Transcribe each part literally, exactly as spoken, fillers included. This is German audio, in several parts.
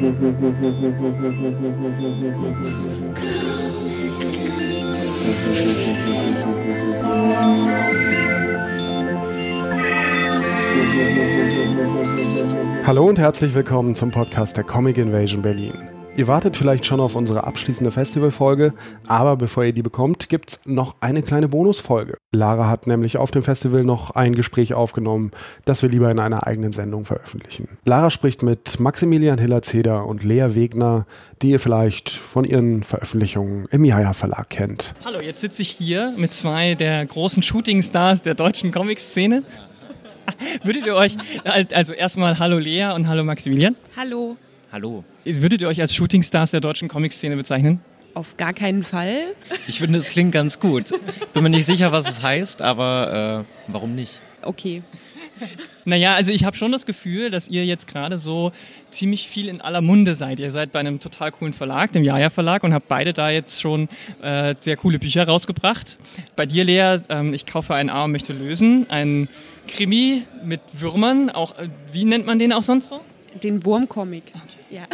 Hallo und herzlich willkommen zum Podcast der Comic Invasion Berlin. Ihr wartet vielleicht schon auf unsere abschließende Festivalfolge, aber bevor ihr die bekommt, gibt's noch eine kleine Bonusfolge. Lara hat nämlich auf dem Festival noch ein Gespräch aufgenommen, das wir lieber in einer eigenen Sendung veröffentlichen. Lara spricht mit Maximilian Hiller-Zeder und Lea Wegner, die ihr vielleicht von ihren Veröffentlichungen im Jaja Verlag kennt. Hallo, jetzt sitze ich hier mit zwei der großen Shootingstars der deutschen Comic-Szene. Würdet ihr euch, also erstmal hallo Lea und hallo Maximilian. Hallo. Hallo. Würdet ihr euch als Shootingstars der deutschen Comic-Szene bezeichnen? Auf gar keinen Fall. Ich finde, es klingt ganz gut. Bin mir nicht sicher, was es heißt, aber äh, warum nicht? Okay. Naja, also ich habe schon das Gefühl, dass ihr jetzt gerade so ziemlich viel in aller Munde seid. Ihr seid bei einem total coolen Verlag, dem Jaja Verlag, und habt beide da jetzt schon äh, sehr coole Bücher rausgebracht. Bei dir, Lea, ähm, ich kaufe einen A und möchte lösen. Ein Krimi mit Würmern. Auch, äh, wie nennt man den auch sonst so? Den Wurmcomic. Okay. Ja.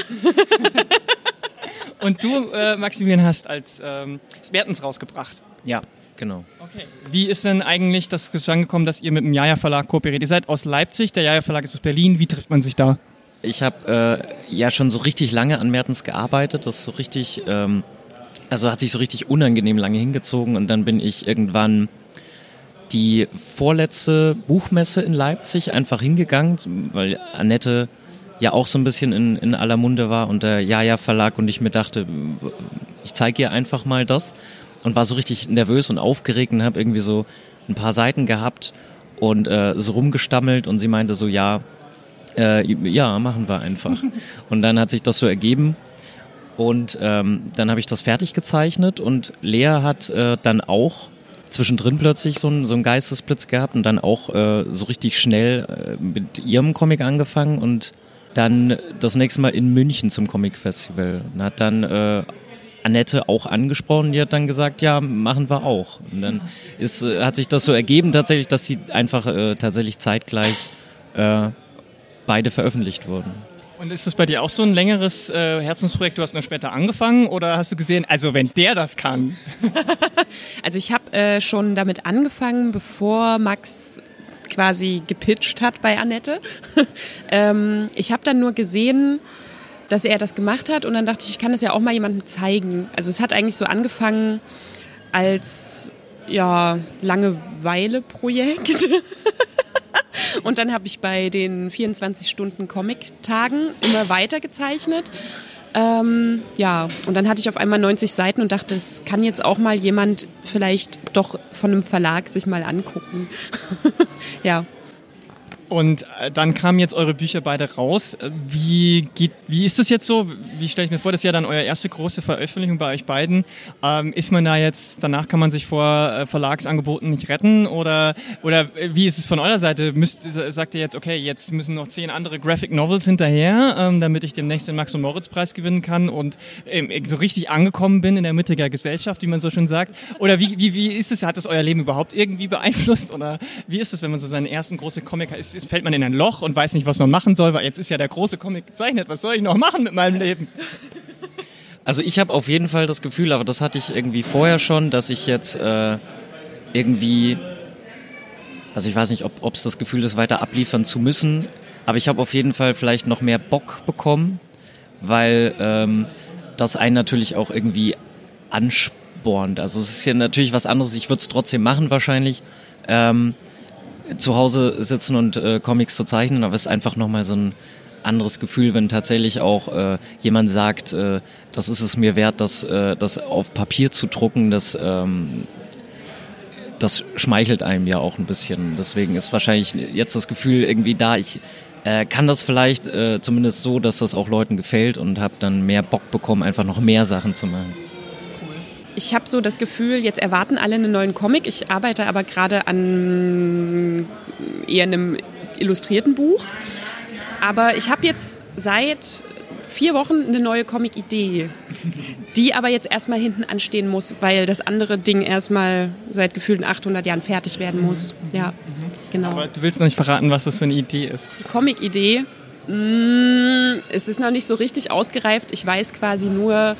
Und du, äh, Maximilian, hast als ähm, Smertens rausgebracht. Ja, genau. Okay. Wie ist denn eigentlich das zustande gekommen, dass ihr mit dem Jaja Verlag kooperiert? Ihr seid aus Leipzig, der Jaja Verlag ist aus Berlin. Wie trifft man sich da? Ich habe äh, ja schon so richtig lange an Mertens gearbeitet. Das ist so richtig, ähm, also hat sich so richtig unangenehm lange hingezogen. Und dann bin ich irgendwann die vorletzte Buchmesse in Leipzig einfach hingegangen, weil Annette ja auch so ein bisschen in, in aller Munde war und der Jaja Verlag, und ich mir dachte, ich zeige ihr einfach mal das, und war so richtig nervös und aufgeregt und habe irgendwie so ein paar Seiten gehabt und äh, so rumgestammelt, und sie meinte so, ja, äh, ja, machen wir einfach. Und dann hat sich das so ergeben, und ähm, dann habe ich das fertig gezeichnet, und Lea hat äh, dann auch zwischendrin plötzlich so ein, so ein Geistesblitz gehabt und dann auch äh, so richtig schnell äh, mit ihrem Comic angefangen und dann das nächste Mal in München zum Comic-Festival. Und hat dann äh, Annette auch angesprochen, die hat dann gesagt, ja, machen wir auch. Und dann ist, äh, hat sich das so ergeben tatsächlich, dass die einfach äh, tatsächlich zeitgleich äh, beide veröffentlicht wurden. Und ist das bei dir auch so ein längeres äh, Herzensprojekt? Du hast nur später angefangen, oder hast du gesehen, also wenn der das kann? Also ich habe äh, schon damit angefangen, bevor Max quasi gepitcht hat bei Annette. ähm, ich habe dann nur gesehen, dass er das gemacht hat, und dann dachte ich, ich kann das ja auch mal jemandem zeigen. Also es hat eigentlich so angefangen als ja, Langeweile-Projekt. Und dann habe ich bei den vierundzwanzig-Stunden-Comic-Tagen immer weiter gezeichnet. Ähm, ja, und dann hatte ich auf einmal neunzig Seiten und dachte, das kann jetzt auch mal jemand vielleicht doch von einem Verlag sich mal angucken. Ja. Und dann kamen jetzt eure Bücher beide raus. Wie geht, wie ist das jetzt so? Wie stelle ich mir vor, das ist ja dann eure erste große Veröffentlichung bei euch beiden. Ähm, ist man da jetzt, danach kann man sich vor Verlagsangeboten nicht retten? Oder, oder wie ist es von eurer Seite? Müsst, sagt ihr jetzt, okay, jetzt müssen noch zehn andere Graphic Novels hinterher, ähm, damit ich demnächst den Max- und Moritz-Preis gewinnen kann und ähm, so richtig angekommen bin in der Mitte der Gesellschaft, wie man so schön sagt? Oder wie, wie, wie ist es? Hat das euer Leben überhaupt irgendwie beeinflusst? Oder wie ist es, wenn man so seinen ersten großen Comic hat? Ist, fällt man in ein Loch und weiß nicht, was man machen soll, weil jetzt ist ja der große Comic gezeichnet. Was soll ich noch machen mit meinem Leben? Also ich habe auf jeden Fall das Gefühl, aber das hatte ich irgendwie vorher schon, dass ich jetzt äh, irgendwie, also ich weiß nicht, ob es das Gefühl ist, weiter abliefern zu müssen, aber ich habe auf jeden Fall vielleicht noch mehr Bock bekommen, weil ähm, das einen natürlich auch irgendwie anspornt. Also es ist ja natürlich was anderes, ich würde es trotzdem machen wahrscheinlich, ähm, zu Hause sitzen und äh, Comics zu zeichnen, aber es ist einfach nochmal so ein anderes Gefühl, wenn tatsächlich auch äh, jemand sagt, äh, das ist es mir wert, das, äh, das auf Papier zu drucken, das, ähm, das schmeichelt einem ja auch ein bisschen. Deswegen ist wahrscheinlich jetzt das Gefühl irgendwie da, ich äh, kann das vielleicht äh, zumindest so, dass das auch Leuten gefällt, und habe dann mehr Bock bekommen, einfach noch mehr Sachen zu machen. Ich habe so das Gefühl, jetzt erwarten alle einen neuen Comic. Ich arbeite aber gerade an eher einem illustrierten Buch. Aber ich habe jetzt seit vier Wochen eine neue Comic-Idee, die aber jetzt erstmal hinten anstehen muss, weil das andere Ding erstmal seit gefühlten achthundert Jahren fertig werden muss. Ja, genau. Aber du willst noch nicht verraten, was das für eine Idee ist. Die Comic-Idee Mm, es ist noch nicht so richtig ausgereift. Ich weiß quasi nur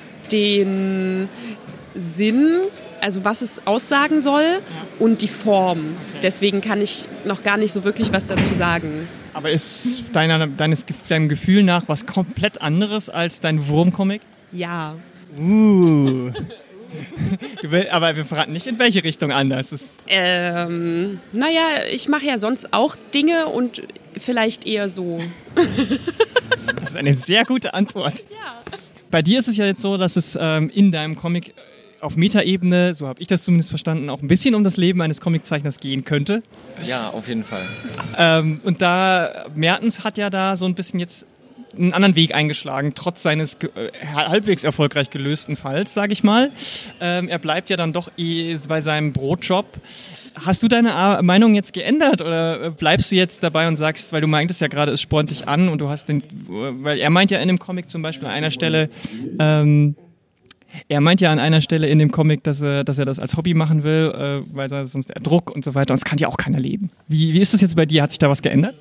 den Sinn, also was es aussagen soll und die Form. Deswegen kann ich noch gar nicht so wirklich was dazu sagen. Aber ist deiner, deines, deinem Gefühl nach was komplett anderes als dein Wurmcomic? Ja. Uh. Du will, aber wir verraten nicht, in welche Richtung anders. Das ähm, naja, ich mache ja sonst auch Dinge und vielleicht eher so. Das ist eine sehr gute Antwort. Ja. Bei dir ist es ja jetzt so, dass es ähm, in deinem Comic auf Metaebene, so habe ich das zumindest verstanden, auch ein bisschen um das Leben eines Comiczeichners gehen könnte. Ja, auf jeden Fall. Ähm, und da, Mertens hat ja da so ein bisschen jetzt einen anderen Weg eingeschlagen, trotz seines ge- äh, halbwegs erfolgreich gelösten Falls, sage ich mal. Ähm, er bleibt ja dann doch eh bei seinem Brotjob. Hast du deine A- Meinung jetzt geändert oder bleibst du jetzt dabei und sagst, weil du meintest ja gerade, es spornt dich an und du hast den, weil er meint ja in dem Comic zum Beispiel an einer Stelle, ähm, er meint ja an einer Stelle in dem Comic, dass er, dass er das als Hobby machen will, äh, weil er sonst der Druck und so weiter, und es kann ja auch keiner leben. Wie, wie ist das jetzt bei dir? Hat sich da was geändert?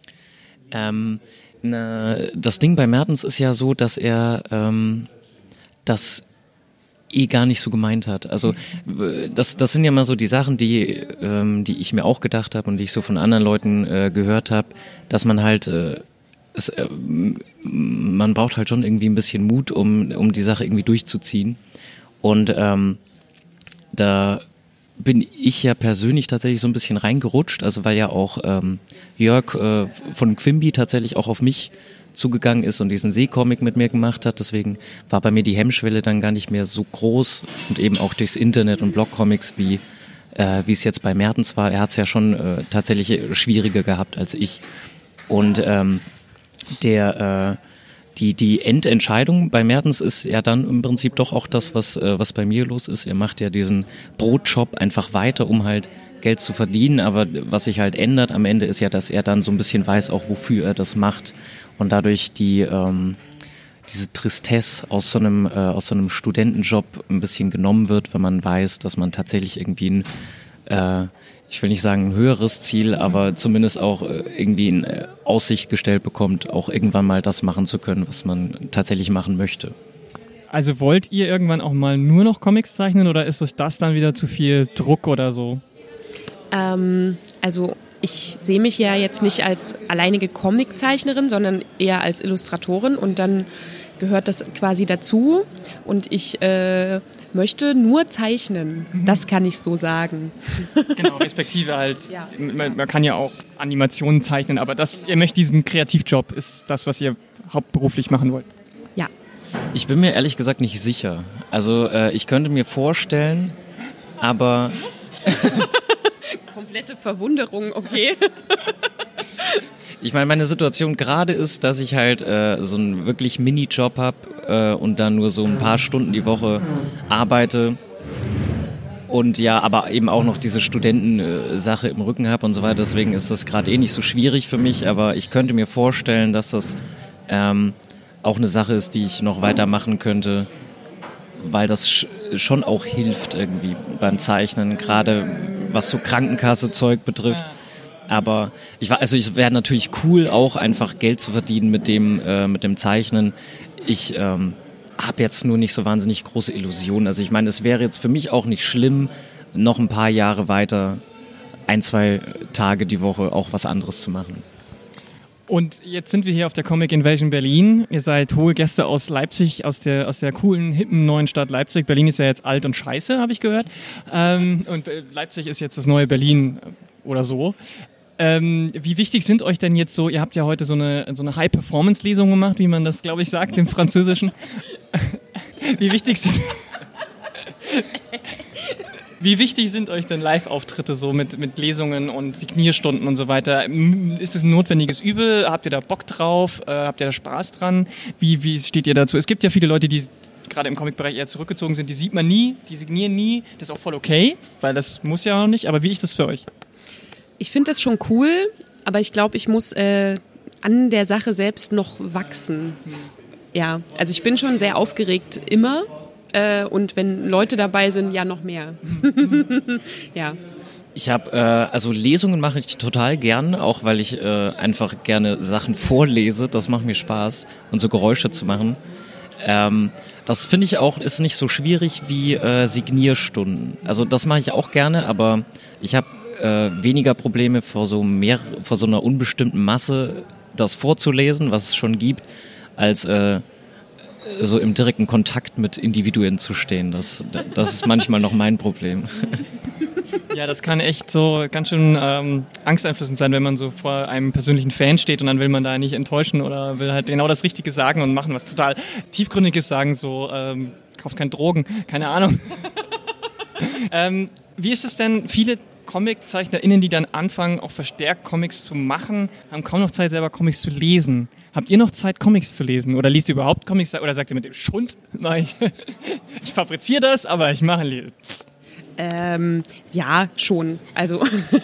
Ähm, na, das Ding bei Mertens ist ja so, dass er ähm, das eh gar nicht so gemeint hat. Also das, das sind ja mal so die Sachen, die, ähm, die ich mir auch gedacht habe und die ich so von anderen Leuten äh, gehört habe, dass man halt äh, es, äh, man braucht halt schon irgendwie ein bisschen Mut, um, um die Sache irgendwie durchzuziehen. Und ähm, da bin ich ja persönlich tatsächlich so ein bisschen reingerutscht, also weil ja auch ähm, Jörg äh, von Quimby tatsächlich auch auf mich zugegangen ist und diesen Seecomic mit mir gemacht hat. Deswegen war bei mir die Hemmschwelle dann gar nicht mehr so groß und eben auch durchs Internet und Blogcomics, wie äh, wie es jetzt bei Mertens war. Er hat es ja schon äh, tatsächlich schwieriger gehabt als ich. Und ähm, der äh, die die Endentscheidung bei Mertens ist ja dann im Prinzip doch auch das, was äh, was bei mir los ist. Er macht ja diesen Brotjob einfach weiter, um halt Geld zu verdienen, aber was sich halt ändert am Ende ist ja, dass er dann so ein bisschen weiß auch, wofür er das macht und dadurch die ähm, diese Tristesse aus so einem äh, aus so einem Studentenjob ein bisschen genommen wird, wenn man weiß, dass man tatsächlich irgendwie ein äh, ich will nicht sagen ein höheres Ziel, aber zumindest auch äh, irgendwie in äh, Aussicht gestellt bekommt, auch irgendwann mal das machen zu können, was man tatsächlich machen möchte. Also wollt ihr irgendwann auch mal nur noch Comics zeichnen oder ist euch das dann wieder zu viel Druck oder so? Ähm, also ich sehe mich ja jetzt nicht als alleinige Comiczeichnerin, sondern eher als Illustratorin und dann gehört das quasi dazu und ich äh, möchte nur zeichnen. Das kann ich so sagen. Genau, respektive halt, Ja. man, man kann ja auch Animationen zeichnen, aber das, ihr möchtet diesen Kreativjob, ist das, was ihr hauptberuflich machen wollt. Ja. Ich bin mir ehrlich gesagt nicht sicher. Also äh, ich könnte mir vorstellen, aber Komplette Verwunderung, okay. ich meine, meine Situation gerade ist, dass ich halt äh, so einen wirklich Minijob habe äh, und dann nur so ein paar Stunden die Woche arbeite und ja, aber eben auch noch diese Studentensache im Rücken habe und so weiter. Deswegen ist das gerade eh nicht so schwierig für mich, aber ich könnte mir vorstellen, dass das ähm, auch eine Sache ist, die ich noch weitermachen könnte, weil das sch- schon auch hilft irgendwie beim Zeichnen, gerade was so Krankenkasse-Zeug betrifft. Aber ich war, also es wäre natürlich cool, auch einfach Geld zu verdienen mit dem, äh, mit dem Zeichnen. Ich ähm, habe jetzt nur nicht so wahnsinnig große Illusionen. Also ich meine, es wäre jetzt für mich auch nicht schlimm, noch ein paar Jahre weiter, ein, zwei Tage die Woche auch was anderes zu machen. Und jetzt sind wir hier auf der Comic Invasion Berlin. Ihr seid hohe Gäste aus Leipzig, aus der, aus der coolen, hippen neuen Stadt Leipzig. Berlin ist ja jetzt alt und scheiße, habe ich gehört. Ähm, und Leipzig ist jetzt das neue Berlin oder so. Ähm, wie wichtig sind euch denn jetzt so, ihr habt ja heute so eine, so eine High-Performance-Lesung gemacht, wie man das, glaube ich, sagt im Französischen. Wie wichtig sind... Wie wichtig sind euch denn Live-Auftritte so mit, mit Lesungen und Signierstunden und so weiter? Ist es ein notwendiges Übel? Habt ihr da Bock drauf? Äh, habt ihr da Spaß dran? Wie, wie steht ihr dazu? Es gibt ja viele Leute, die gerade im Comic-Bereich eher zurückgezogen sind, die sieht man nie, die signieren nie. Das ist auch voll okay, weil das muss ja auch nicht. Aber wie ist das für euch? Ich finde das schon cool, aber ich glaube, ich muss äh, an der Sache selbst noch wachsen. Ja, also ich bin schon sehr aufgeregt immer. Äh, und wenn Leute dabei sind, ja noch mehr. Ja. Ich habe, äh, also Lesungen mache ich total gern, auch weil ich äh, einfach gerne Sachen vorlese. Das macht mir Spaß und so Geräusche zu machen. Ähm, das finde ich auch, ist nicht so schwierig wie äh, Signierstunden. Also das mache ich auch gerne, aber ich habe äh, weniger Probleme vor so mehr, vor so einer unbestimmten Masse das vorzulesen, was es schon gibt, als äh, so im direkten Kontakt mit Individuen zu stehen. Das, das ist manchmal noch mein Problem. Ja, das kann echt so ganz schön ähm, angsteinflößend sein, wenn man so vor einem persönlichen Fan steht und dann will man da nicht enttäuschen oder will halt genau das Richtige sagen und machen, was total Tiefgründiges sagen, so ähm, kauf keine Drogen, keine Ahnung. ähm, wie ist es denn, viele ComiczeichnerInnen, die dann anfangen, auch verstärkt Comics zu machen, haben kaum noch Zeit, selber Comics zu lesen. Habt ihr noch Zeit, Comics zu lesen? Oder liest ihr überhaupt Comics? Oder sagt ihr mit dem Schund, ich, ich fabriziere das, aber ich mache ein Ähm, ja, schon. Also,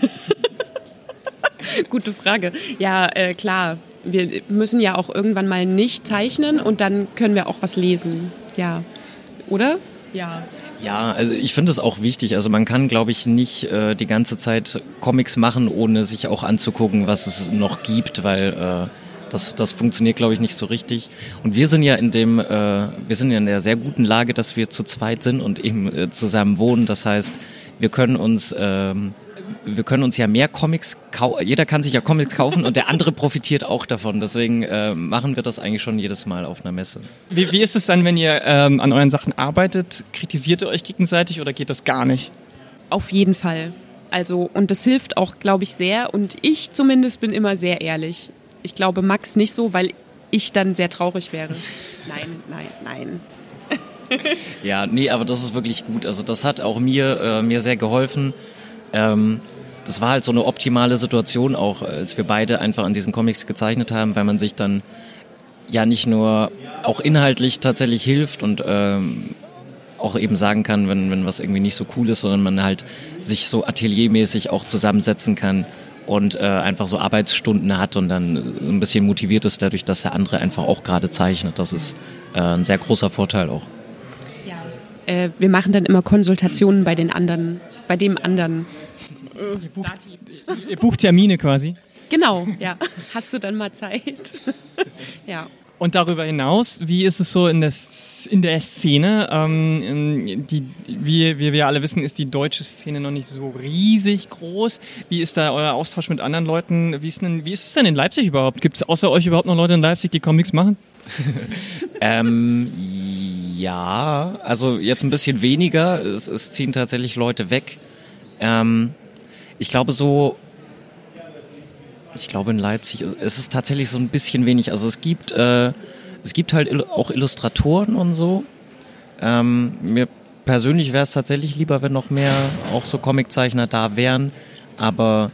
gute Frage. Ja, äh, klar. Wir müssen ja auch irgendwann mal nicht zeichnen und dann können wir auch was lesen. Ja. Oder? Ja. Ja, also ich finde es auch wichtig. Also man kann, glaube ich, nicht äh, die ganze Zeit Comics machen, ohne sich auch anzugucken, was es noch gibt, weil äh, das, das funktioniert, glaube ich, nicht so richtig. Und wir sind ja in dem, äh, wir sind ja in der sehr guten Lage, dass wir zu zweit sind und eben äh, zusammen wohnen. Das heißt, wir können uns, ähm, wir können uns ja mehr Comics kaufen. Jeder kann sich ja Comics kaufen und der andere profitiert auch davon. Deswegen äh, machen wir das eigentlich schon jedes Mal auf einer Messe. Wie, wie ist es dann, wenn ihr ähm, an euren Sachen arbeitet? Kritisiert ihr euch gegenseitig oder geht das gar nicht? Auf jeden Fall. Also, und das hilft auch, glaube ich, sehr. Und ich zumindest bin immer sehr ehrlich. Ich glaube, Max nicht so, weil ich dann sehr traurig wäre. Nein, nein, nein. Ja, nee, aber das ist wirklich gut. Also das hat auch mir, äh, mir sehr geholfen. Ähm, das war halt so eine optimale Situation auch, als wir beide einfach an diesen Comics gezeichnet haben, weil man sich dann ja nicht nur auch inhaltlich tatsächlich hilft und ähm, auch eben sagen kann, wenn, wenn was irgendwie nicht so cool ist, sondern man halt sich so ateliermäßig auch zusammensetzen kann und äh, einfach so Arbeitsstunden hat und dann ein bisschen motiviert ist dadurch, dass der andere einfach auch gerade zeichnet. Das ist äh, ein sehr großer Vorteil auch. Ja. Äh, wir machen dann immer Konsultationen bei den anderen, bei dem anderen. Ihr bucht, ihr bucht Termine quasi? Genau, ja. Hast du dann mal Zeit? Ja. Und darüber hinaus, wie ist es so in der, in der Szene? Ähm, die, wie, wie wir alle wissen, ist die deutsche Szene noch nicht so riesig groß. Wie ist da euer Austausch mit anderen Leuten? Wie ist, denn, wie ist es denn in Leipzig überhaupt? Gibt es außer euch überhaupt noch Leute in Leipzig, die Comics machen? ähm, ja, also jetzt ein bisschen weniger. Es, es ziehen tatsächlich Leute weg. Ähm, ich glaube so... Ich glaube in Leipzig, es ist tatsächlich so ein bisschen wenig. Also es gibt, äh, es gibt halt auch Illustratoren und so. Ähm, mir persönlich wäre es tatsächlich lieber, wenn noch mehr auch so Comiczeichner da wären. Aber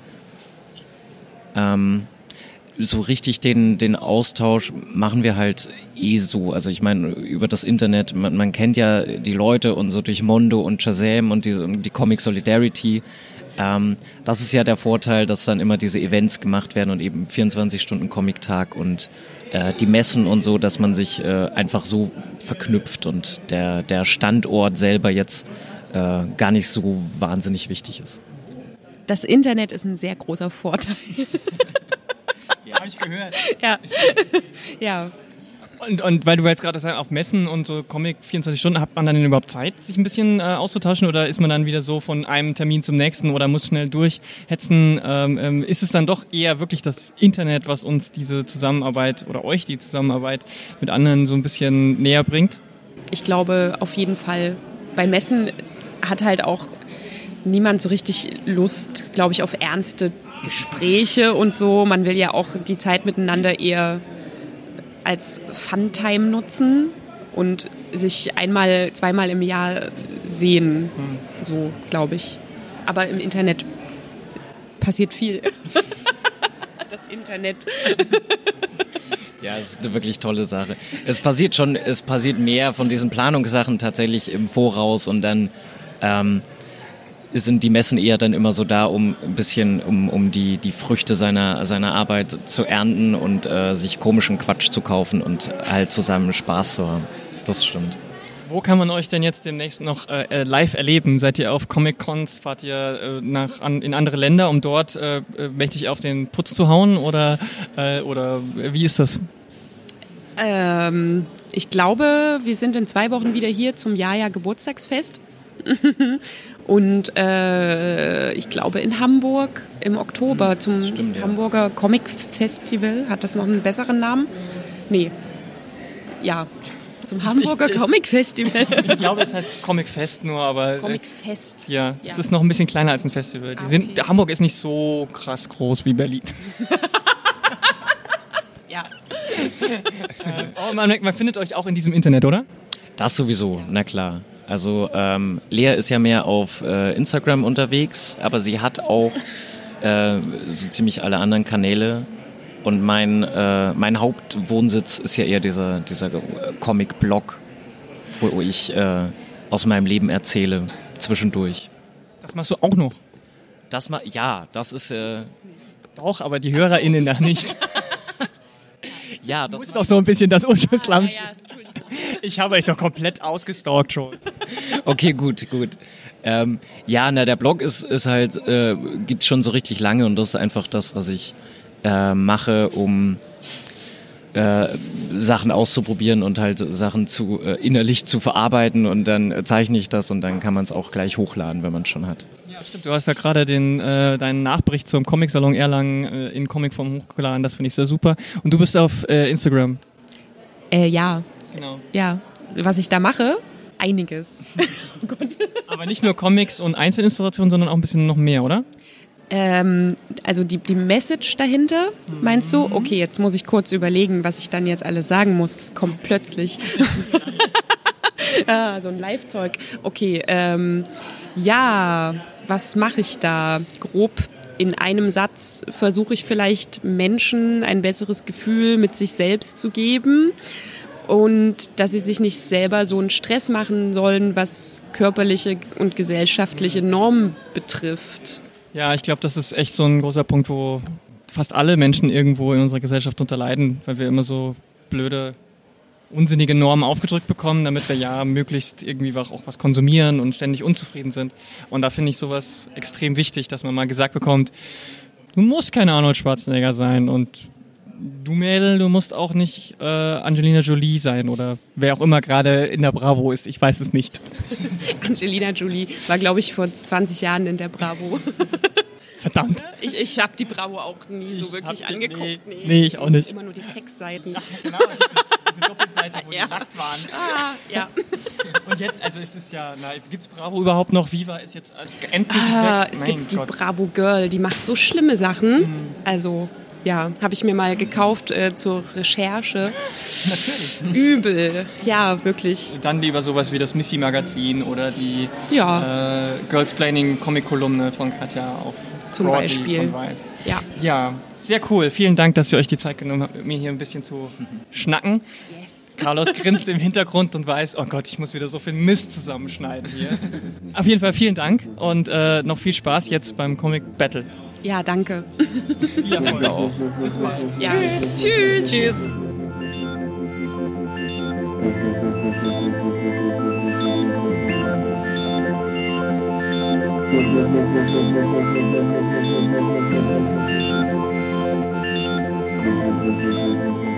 ähm, so richtig den, den Austausch machen wir halt eh so. Also ich meine, über das Internet, man, man kennt ja die Leute und so durch Mondo und Shazam und diese, die Comic Solidarity. Ähm, das ist ja der Vorteil, dass dann immer diese Events gemacht werden und eben vierundzwanzig Stunden Comic-Tag und äh, die Messen und so, dass man sich äh, einfach so verknüpft und der, der Standort selber jetzt äh, gar nicht so wahnsinnig wichtig ist. Das Internet ist ein sehr großer Vorteil. Ja, habe ich gehört. Ja, ja. Und, und weil du jetzt gerade sagst, auf Messen und so Comic vierundzwanzig Stunden, hat man dann denn überhaupt Zeit, sich ein bisschen äh, auszutauschen oder ist man dann wieder so von einem Termin zum nächsten oder muss schnell durchhetzen? Ähm, ähm, ist es dann doch eher wirklich das Internet, was uns diese Zusammenarbeit oder euch die Zusammenarbeit mit anderen so ein bisschen näher bringt? Ich glaube auf jeden Fall. Bei Messen hat halt auch niemand so richtig Lust, glaube ich, auf ernste Gespräche und so. Man will ja auch die Zeit miteinander eher als Fun-Time nutzen und sich einmal, zweimal im Jahr sehen, so glaube ich. Aber im Internet passiert viel. Das Internet. Ja, es ist eine wirklich tolle Sache. Es passiert schon, es passiert mehr von diesen Planungssachen tatsächlich im Voraus und dann ähm, sind die Messen eher dann immer so da, um ein bisschen, um, um die, die Früchte seiner, seiner Arbeit zu ernten und äh, sich komischen Quatsch zu kaufen und halt zusammen Spaß zu haben. Das stimmt. Wo kann man euch denn jetzt demnächst noch äh, live erleben? Seid ihr auf Comic-Cons? Fahrt ihr äh, nach, an, in andere Länder, um dort äh, mächtig auf den Putz zu hauen? Oder, äh, oder wie ist das? Ähm, ich glaube, wir sind in zwei Wochen wieder hier zum Jaja Geburtstagsfest. Und äh, ich glaube in Hamburg im Oktober zum Stimmt, ja. Hamburger Comic Festival. Hat das noch einen besseren Namen? Nee. Ja, zum Hamburger ich, ich, Comic Festival. Ich glaube, es heißt Comic Fest nur, aber... Comic Fest. Ja, Ja. es ist noch ein bisschen kleiner als ein Festival. Die Ah, sind, okay. Hamburg ist nicht so krass groß wie Berlin. Ja. Oh, man, man findet euch auch in diesem Internet, oder? Das sowieso, na klar. Also ähm, Lea ist ja mehr auf äh, Instagram unterwegs, aber sie hat auch äh, so ziemlich alle anderen Kanäle. Und mein, äh, mein Hauptwohnsitz ist ja eher dieser, dieser Comic-Blog, wo ich äh, aus meinem Leben erzähle, zwischendurch. Das machst du auch noch. Das mal, ja, das ist äh, Doch, aber die HörerInnen da nicht. ja, Du das musst doch so ein bisschen das Unschuldslam. Ja, ja, Entschuldigung. Ich habe euch doch komplett ausgestalkt schon. Okay, gut, gut. Ähm, ja, na, der Blog ist, ist halt, äh, gibt's schon so richtig lange und das ist einfach das, was ich äh, mache, um äh, Sachen auszuprobieren und halt Sachen zu äh, innerlich zu verarbeiten und dann äh, zeichne ich das und dann kann man es auch gleich hochladen, wenn man es schon hat. Ja, stimmt. Du hast ja gerade den äh, deinen Nachbericht zum Comic-Salon Erlangen äh, in Comicform hochgeladen. Das finde ich sehr super. Und du bist auf äh, Instagram. Äh, ja, Genau. ja. Was ich da mache? Einiges. Oh Gott. Aber nicht nur Comics und Einzelillustrationen, sondern auch ein bisschen noch mehr, oder? Ähm, also die, die Message dahinter, meinst du? Okay, jetzt muss ich kurz überlegen, was ich dann jetzt alles sagen muss. Das kommt plötzlich. Ah, so ein Live-Zeug. Okay, ähm, ja, was mache ich da? Grob in einem Satz versuche ich vielleicht Menschen ein besseres Gefühl mit sich selbst zu geben. Und dass sie sich nicht selber so einen Stress machen sollen, was körperliche und gesellschaftliche Normen betrifft. Ja, ich glaube, das ist echt so ein großer Punkt, wo fast alle Menschen irgendwo in unserer Gesellschaft drunter leiden, weil wir immer so blöde, unsinnige Normen aufgedrückt bekommen, damit wir ja möglichst irgendwie auch was konsumieren und ständig unzufrieden sind. Und da finde ich sowas extrem wichtig, dass man mal gesagt bekommt, du musst kein Arnold Schwarzenegger sein und du Mädel, du musst auch nicht äh, Angelina Jolie sein oder wer auch immer gerade in der Bravo ist, ich weiß es nicht. Angelina Jolie war, glaube ich, vor zwanzig Jahren in der Bravo. Verdammt. Ich, ich habe die Bravo auch nie so Ich wirklich hab die- angeguckt. nee, nee, ich auch nicht. Immer nur die Sexseiten. Genau, diese, diese Doppelseite, wo Ja. die nackt waren. Ah, ja. Und jetzt, also es ist ja, na, gibt's Bravo überhaupt noch? Viva ist jetzt endlich Ah, weg. es Mein gibt die Gott. Bravo Girl, die macht so schlimme Sachen. Also, ja, habe ich mir mal gekauft äh, zur Recherche. Natürlich. Übel. Ja, wirklich. Dann lieber sowas wie das Missy-Magazin oder die Ja. äh, Girls-Planning-Comic-Kolumne von Katja auf Zum Broadly Beispiel. von Weiß. Ja. Ja, sehr cool. Vielen Dank, dass ihr euch die Zeit genommen habt, mit mir hier ein bisschen zu schnacken. Yes. Carlos grinst im Hintergrund und weiß, oh Gott, ich muss wieder so viel Mist zusammenschneiden hier. Auf jeden Fall vielen Dank und äh, noch viel Spaß jetzt beim Comic Battle. Ja, danke. Viel Erfolg. auch. Bis bald. Ja. Tschüss. Tschüss. Thank you.